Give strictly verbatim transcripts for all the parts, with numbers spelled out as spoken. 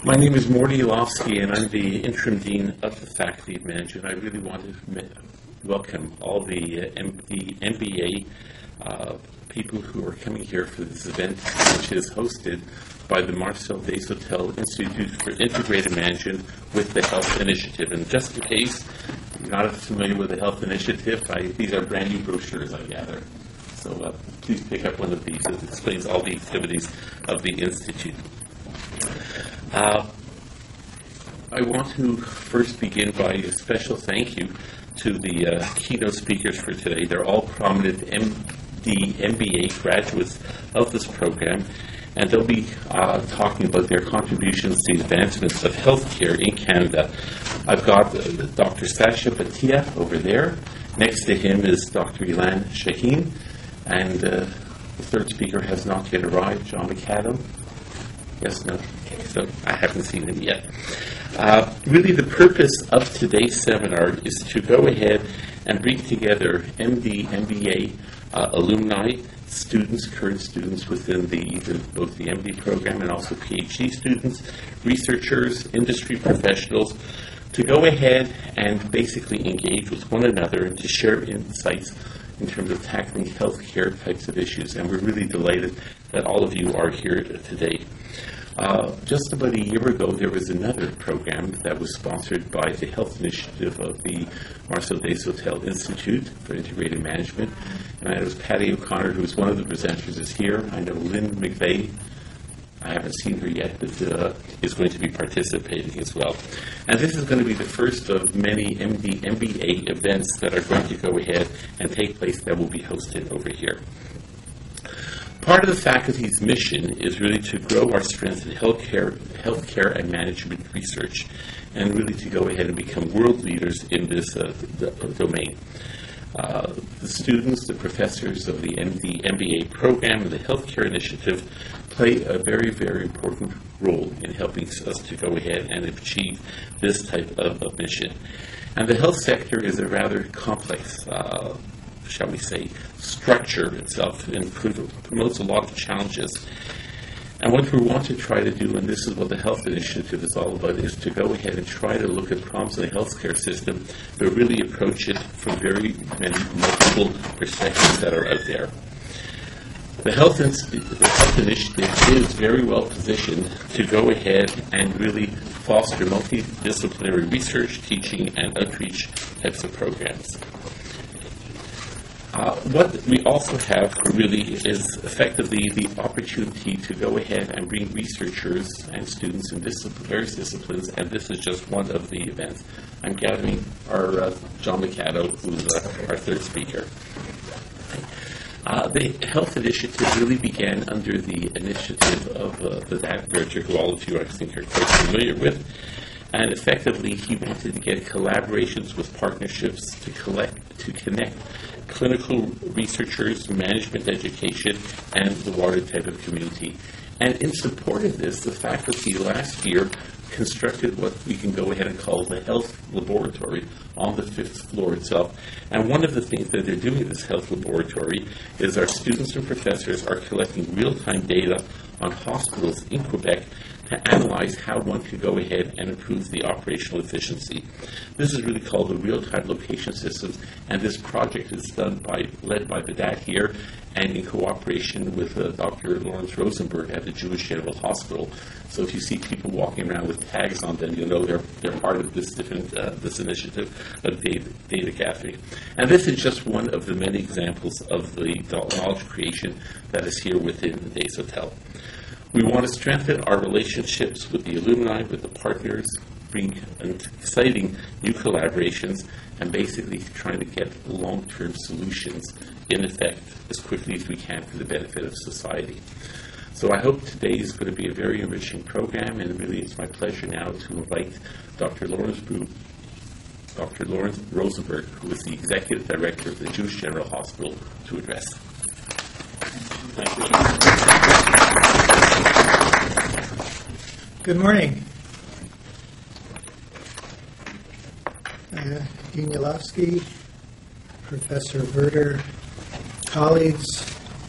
My name is Morty Yalofsky, and I'm the interim dean of the Faculty of Management. I really want to welcome all the, uh, M- the M B A uh, people who are coming here for this event, which is hosted by the Marcel Desautel Institute for Integrated Management with the Health Initiative. And just in case you're not familiar with the Health Initiative, I, these are brand new brochures, I gather. So uh, please pick up one of these. It explains all the activities of the Institute. Uh, I want to first begin by a special thank you to the uh, keynote speakers for today. They're all prominent M D M B A graduates of this program, and they'll be uh, talking about their contributions to the advancements of healthcare in Canada. I've got uh, Doctor Sasha Bhatia over there. Next to him is Doctor Ilan Shaheen, and uh, the third speaker has not yet arrived, John McAdam. Yes, no? Okay, so I haven't seen him yet. Uh, really, the purpose of today's seminar is to go ahead and bring together M D, M B A uh, alumni, students, current students within the, the both the M D program and also PhD students, researchers, industry professionals, to go ahead and basically engage with one another and to share insights in terms of tackling healthcare types of issues. And we're really delighted that all of you are here today. Uh, just about a year ago, there was another program that was sponsored by the Health Initiative of the Marcel Desautel Institute for Integrated Management. And it was Patty O'Connor, who was one of the presenters, is here. I know Lynn McVeigh, I haven't seen her yet, but uh, is going to be participating as well. And this is going to be the first of many M D, M B A events that are going to go ahead and take place that will be hosted over here. Part of the faculty's mission is really to grow our strength in healthcare, healthcare and management research, and really to go ahead and become world leaders in this uh, d- domain. Uh, the students, the professors of the M D, M B A program and the Healthcare Initiative play a very, very important role in helping us to go ahead and achieve this type of, of mission. And the health sector is a rather complex uh, shall we say, structure itself and promotes a lot of challenges. And what we want to try to do, and this is what the Health Initiative is all about, is to go ahead and try to look at problems in the healthcare system, but really approach it from very many multiple perspectives that are out there. The Health, the Health Initiative is very well positioned to go ahead and really foster multidisciplinary research, teaching, and outreach types of programs. Uh, what we also have really is effectively the opportunity to go ahead and bring researchers and students in dis- various disciplines, and this is just one of the events. I'm gathering our uh, John McAdam, who's uh, our third speaker. Uh, the Health Initiative really began under the initiative of uh, the Dan Berger, who all of you I think are quite familiar with. And effectively, he wanted to get collaborations with partnerships to collect, to connect clinical researchers, management education, and the wider type of community. And in support of this, the faculty last year constructed what we can go ahead and call the health laboratory on the fifth floor itself. And one of the things that they're doing in this health laboratory is our students and professors are collecting real-time data on hospitals in Quebec to analyze how one could go ahead and improve the operational efficiency. This is really called the real-time location systems, and this project is done by, led by the D A T here, and in cooperation with uh, Doctor Lawrence Rosenberg at the Jewish General Hospital. So if you see people walking around with tags on them, you know they're they're part of this different uh, this initiative of data, data gathering. And this is just one of the many examples of the knowledge creation that is here within the Desautel. We want to strengthen our relationships with the alumni, with the partners, bring exciting new collaborations, and basically trying to get long-term solutions in effect as quickly as we can for the benefit of society. So I hope today is going to be a very enriching program, and really it's my pleasure now to invite Doctor Lawrence Brew, Doctor Lawrence Rosenberg, who is the Executive Director of the Jewish General Hospital, to address. Thank you. Good morning. Uh, Dean Yalofsky, Professor Verder, colleagues,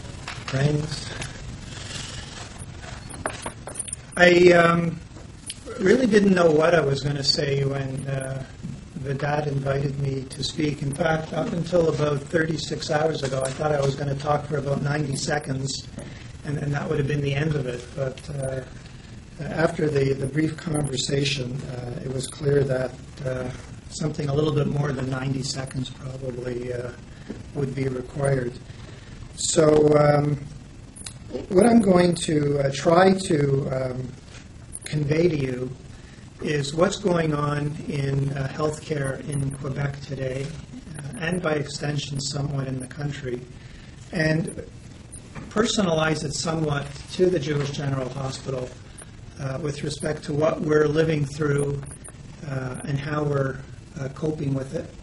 friends. I um, really didn't know what I was going to say when uh, Vedad invited me to speak. In fact, up until about thirty-six hours ago, I thought I was going to talk for about ninety seconds, and then that would have been the end of it. But uh, after the, the brief conversation, uh, it was clear that uh, something a little bit more than ninety seconds probably uh, would be required. So um, what I'm going to uh, try to um, convey to you is what's going on in uh, healthcare in Quebec today, uh, and by extension somewhat in the country, and personalize it somewhat to the Jewish General Hospital uh, with respect to what we're living through uh, and how we're uh, coping with it.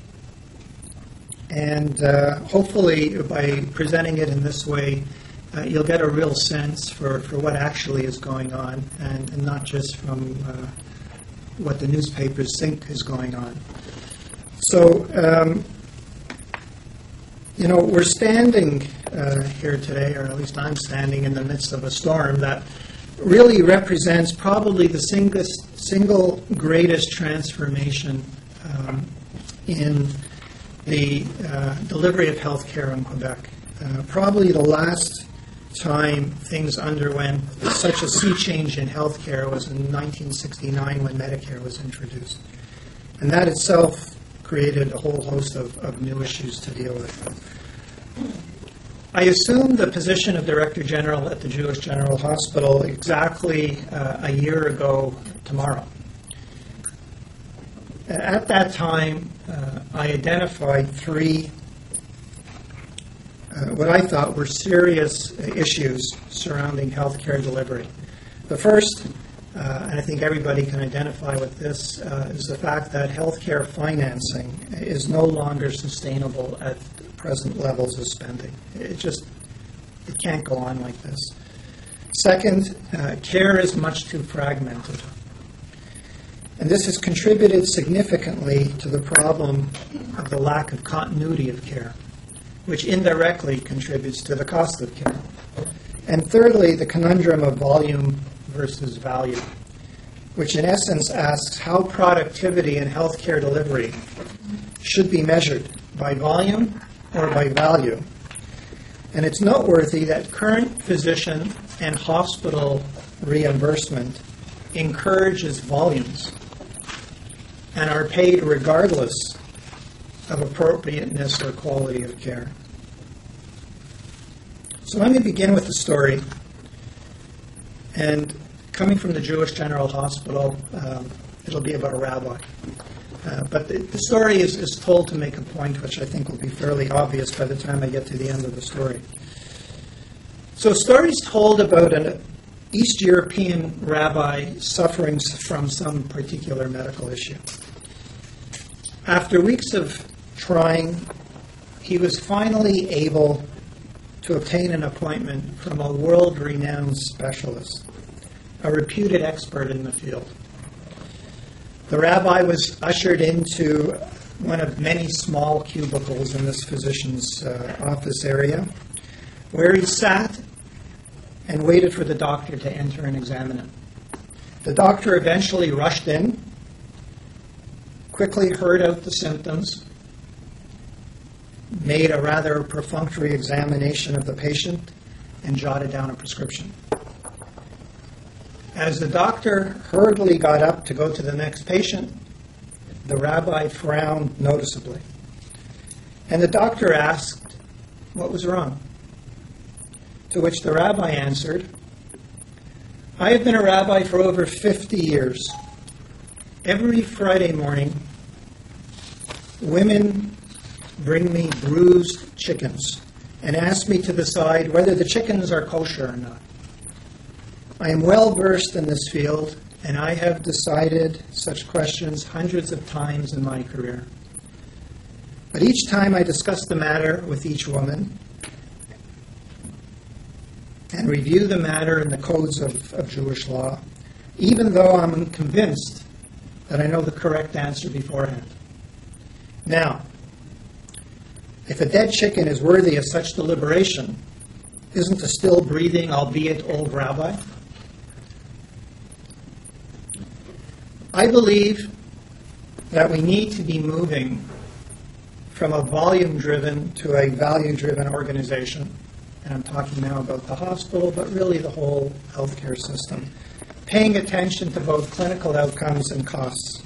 And uh, hopefully by presenting it in this way, uh, you'll get a real sense for, for what actually is going on, and, and not just from uh, what the newspapers think is going on. So, um, you know, we're standing uh, here today, or at least I'm standing in the midst of a storm that really represents probably the single, single greatest transformation um, in the uh, delivery of health care in Quebec. Uh, probably the last time things underwent such a sea change in health care was in nineteen sixty-nine when Medicare was introduced. And that itself created a whole host of, of new issues to deal with. I assumed the position of Director General at the Jewish General Hospital exactly uh, a year ago tomorrow. At that time, uh, I identified three uh, what I thought were serious issues surrounding healthcare delivery. The first, uh, and I think everybody can identify with this, uh, is the fact that healthcare financing is no longer sustainable at present levels of spending. It just it can't go on like this. Second, uh, care is much too fragmented. And this has contributed significantly to the problem of the lack of continuity of care, which indirectly contributes to the cost of care. And thirdly, the conundrum of volume versus value, which in essence asks how productivity in healthcare delivery should be measured, by volume or by value. And it's noteworthy that current physician and hospital reimbursement encourages volumes and are paid regardless of appropriateness or quality of care. So let me begin with the story. And coming from the Jewish General Hospital, um, it'll be about a rabbi. Uh, but the, the story is, is told to make a point which I think will be fairly obvious by the time I get to the end of the story. So a story is told about an East European rabbi suffering from some particular medical issue. After weeks of trying, he was finally able to obtain an appointment from a world-renowned specialist, a reputed expert in the field. The rabbi was ushered into one of many small cubicles in this physician's uh, office area, where he sat and waited for the doctor to enter and examine him. The doctor eventually rushed in, quickly heard out the symptoms, made a rather perfunctory examination of the patient, and jotted down a prescription. As the doctor hurriedly got up to go to the next patient, the rabbi frowned noticeably. And the doctor asked what was wrong. To which the rabbi answered, "I have been a rabbi for over fifty years. Every Friday morning, women bring me bruised chickens and ask me to decide whether the chickens are kosher or not. I am well versed in this field, and I have decided such questions hundreds of times in my career. But each time I discuss the matter with each woman and review the matter in the codes of, of Jewish law, even though I'm convinced that I know the correct answer beforehand. Now, if a dead chicken is worthy of such deliberation, isn't a still breathing, albeit old rabbi?" I believe that we need to be moving from a volume-driven to a value-driven organization. And I'm talking now about the hospital, but really the whole healthcare system, paying attention to both clinical outcomes and costs.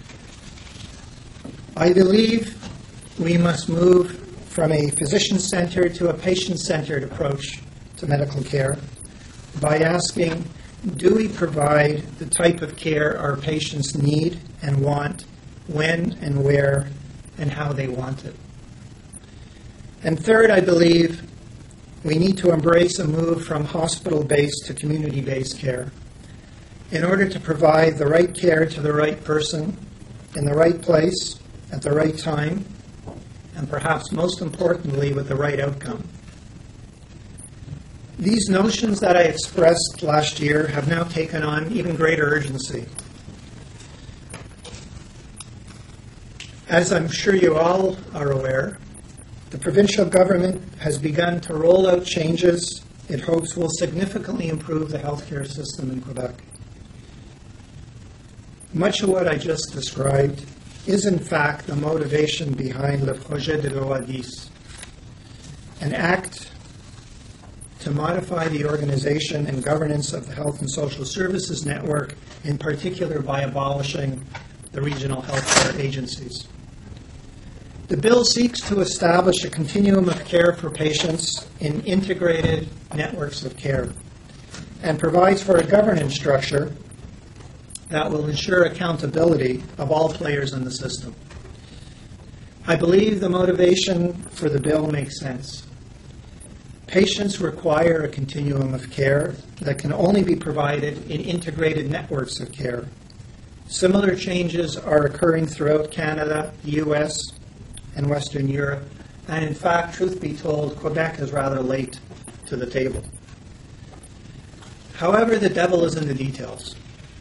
I believe we must move from a physician-centered to a patient-centered approach to medical care by asking, do we provide the type of care our patients need and want, when and where and how they want it? And third, I believe we need to embrace a move from hospital-based to community-based care in order to provide the right care to the right person in the right place at the right time, and perhaps most importantly, with the right outcome. These notions that I expressed last year have now taken on even greater urgency. As I'm sure you all are aware, the provincial government has begun to roll out changes it hopes will significantly improve the healthcare system in Quebec. Much of what I just described is in fact the motivation behind Le Projet de Loi ten, an act to modify the organization and governance of the Health and Social Services Network, in particular by abolishing the regional healthcare agencies. The bill seeks to establish a continuum of care for patients in integrated networks of care and provides for a governance structure that will ensure accountability of all players in the system. I believe the motivation for the bill makes sense. Patients require a continuum of care that can only be provided in integrated networks of care. Similar changes are occurring throughout Canada, the U S, and Western Europe, and in fact, truth be told, Quebec is rather late to the table. However, the devil is in the details.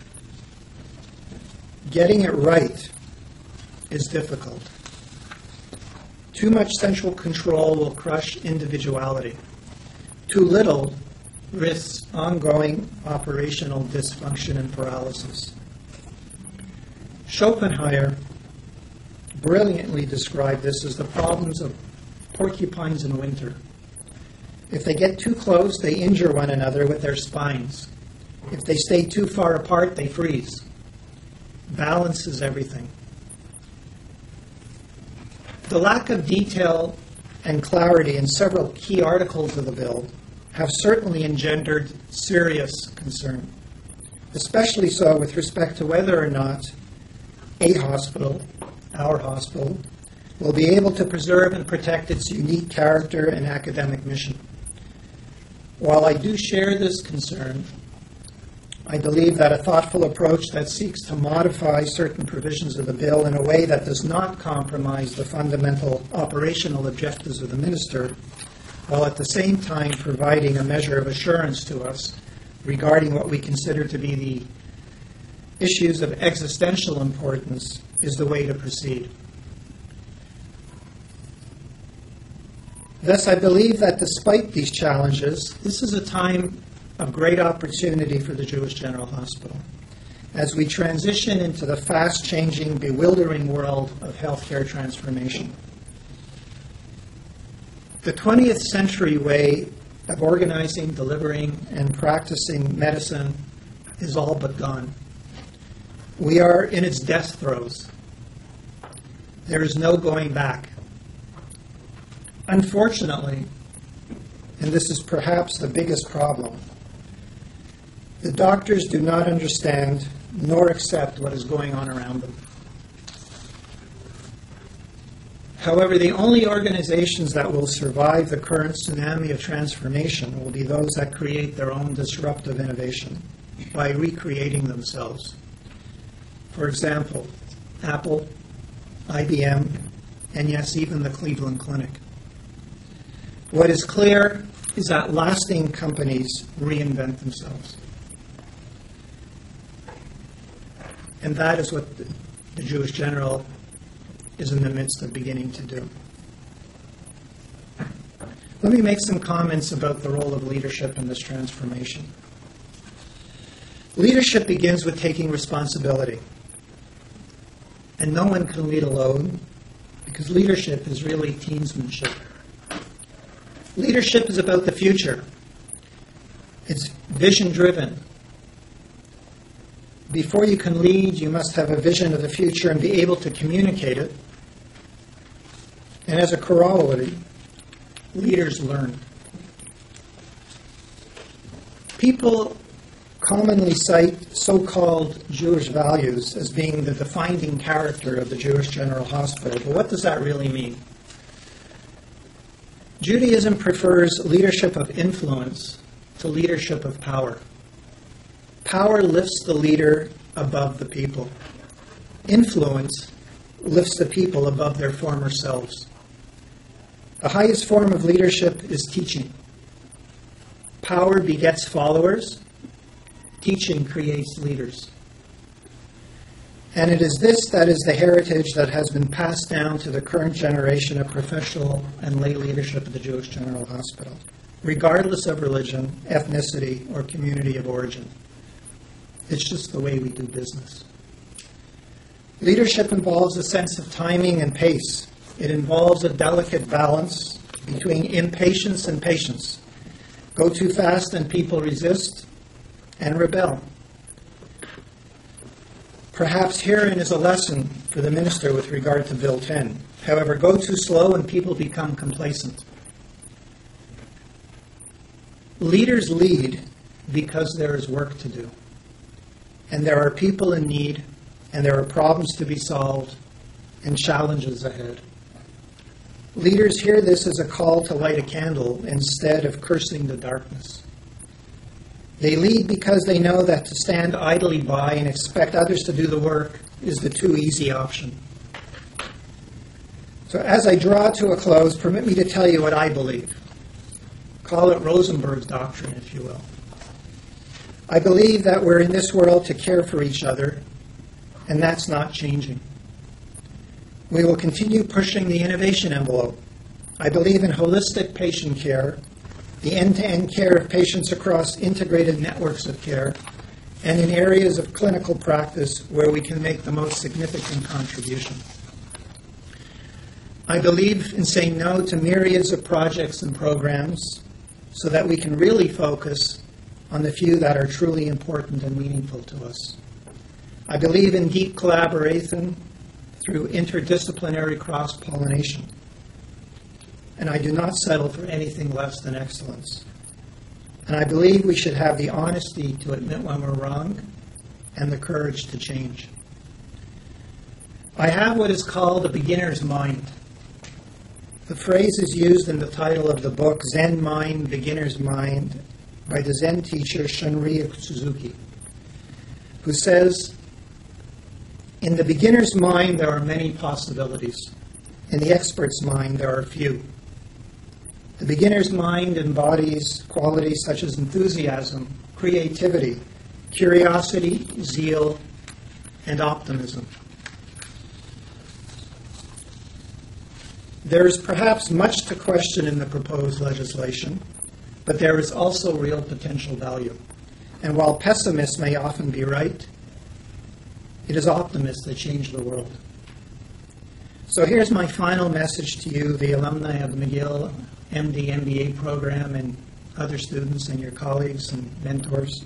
Getting it right is difficult. Too much central control will crush individuality. Too little risks ongoing operational dysfunction and paralysis. Schopenhauer brilliantly described this as the problems of porcupines in winter. If they get too close, they injure one another with their spines. If they stay too far apart, they freeze. Balance is everything. The lack of detail and clarity in several key articles of the bill have certainly engendered serious concern, especially so with respect to whether or not a hospital, our hospital, will be able to preserve and protect its unique character and academic mission. While I do share this concern, I believe that a thoughtful approach that seeks to modify certain provisions of the bill in a way that does not compromise the fundamental operational objectives of the minister, while at the same time providing a measure of assurance to us regarding what we consider to be the issues of existential importance, is the way to proceed. Thus, I believe that despite these challenges, this is a time of great opportunity for the Jewish General Hospital as we transition into the fast-changing, bewildering world of healthcare transformation. The twentieth century way of organizing, delivering, and practicing medicine is all but gone. We are in its death throes. There is no going back. Unfortunately, and this is perhaps the biggest problem, the doctors do not understand nor accept what is going on around them. However, the only organizations that will survive the current tsunami of transformation will be those that create their own disruptive innovation by recreating themselves. For example, Apple, I B M, and yes, even the Cleveland Clinic. What is clear is that lasting companies reinvent themselves. And that is what the, the Jewish General is in the midst of beginning to do. Let me make some comments about the role of leadership in this transformation. Leadership begins with taking responsibility. and no one can lead alone, because leadership is really teamsmanship. Leadership is about the future. It's vision-driven. Before you can lead, you must have a vision of the future and be able to communicate it. And as a corollary, leaders learn. People commonly cite so-called Jewish values as being the defining character of the Jewish General Hospital. But what does that really mean? Judaism prefers leadership of influence to leadership of power. Power lifts the leader above the people. Influence lifts the people above their former selves. The highest form of leadership is teaching. Power begets followers. Teaching creates leaders. And it is this that is the heritage that has been passed down to the current generation of professional and lay leadership at the Jewish General Hospital, regardless of religion, ethnicity, or community of origin. It's just the way we do business. Leadership involves a sense of timing and pace. It involves a delicate balance between impatience and patience. Go too fast and people resist and rebel. Perhaps herein is a lesson for the minister with regard to Bill ten. However, go too slow and people become complacent. Leaders lead because there is work to do. And there are people in need, and there are problems to be solved, and challenges ahead. Leaders hear this as a call to light a candle instead of cursing the darkness. They lead because they know that to stand idly by and expect others to do the work is the too easy option. So as I draw to a close, permit me to tell you what I believe. Call it Rosenberg's doctrine, if you will. I believe that we're in this world to care for each other, and that's not changing. We will continue pushing the innovation envelope. I believe in holistic patient care, the end-to-end care of patients across integrated networks of care, and in areas of clinical practice where we can make the most significant contribution. I believe in saying no to myriads of projects and programs so that we can really focus on the few that are truly important and meaningful to us. I believe in deep collaboration through interdisciplinary cross-pollination. And I do not settle for anything less than excellence. And I believe we should have the honesty to admit when we're wrong and the courage to change. I have what is called a beginner's mind. The phrase is used in the title of the book, Zen Mind, Beginner's Mind, by the Zen teacher Shunryu Suzuki, who says, in the beginner's mind there are many possibilities. In the expert's mind there are few. The beginner's mind embodies qualities such as enthusiasm, creativity, curiosity, zeal, and optimism. There is perhaps much to question in the proposed legislation, but there is also real potential value. And while pessimists may often be right, it is optimists that change the world. So here's my final message to you, the alumni of the McGill M D M B A program and other students and your colleagues and mentors.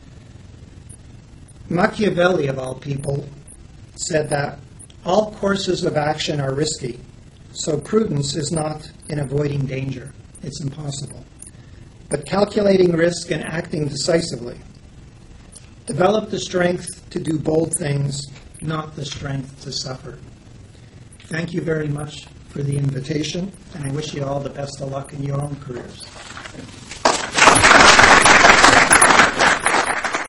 Machiavelli, of all people, said that all courses of action are risky, so prudence is not in avoiding danger. It's impossible. But calculating risk and acting decisively. Develop the strength to do bold things, not the strength to suffer. Thank you very much for the invitation, and I wish you all the best of luck in your own careers.